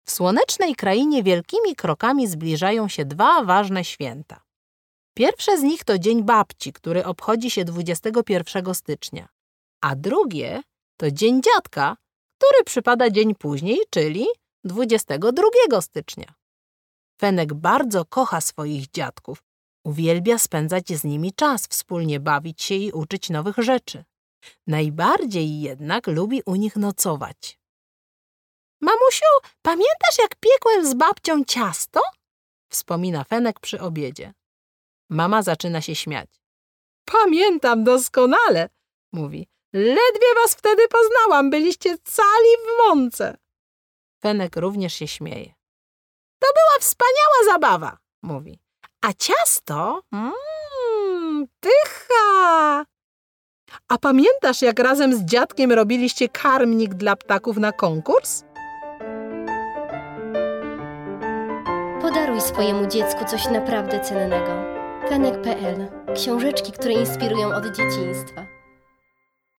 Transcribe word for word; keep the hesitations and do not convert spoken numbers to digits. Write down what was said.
W słonecznej krainie wielkimi krokami zbliżają się dwa ważne święta. Pierwsze z nich to Dzień Babci, który obchodzi się dwudziestego pierwszego stycznia, a drugie to Dzień Dziadka, który przypada dzień później, czyli dwudziestego drugiego stycznia. Fenek bardzo kocha swoich dziadków. Uwielbia spędzać z nimi czas, wspólnie bawić się i uczyć nowych rzeczy. Najbardziej jednak lubi u nich nocować. Mamusiu, pamiętasz, jak piekłem z babcią ciasto? Wspomina Fenek przy obiedzie. Mama zaczyna się śmiać. Pamiętam doskonale, mówi. Ledwie was wtedy poznałam, byliście cali w mące. Fenek również się śmieje. To była wspaniała zabawa, mówi. A ciasto? Mmm, pycha! A pamiętasz, jak razem z dziadkiem robiliście karmnik dla ptaków na konkurs? Podaruj swojemu dziecku coś naprawdę cennego. Fenek kropka pe el. Książeczki, które inspirują od dzieciństwa.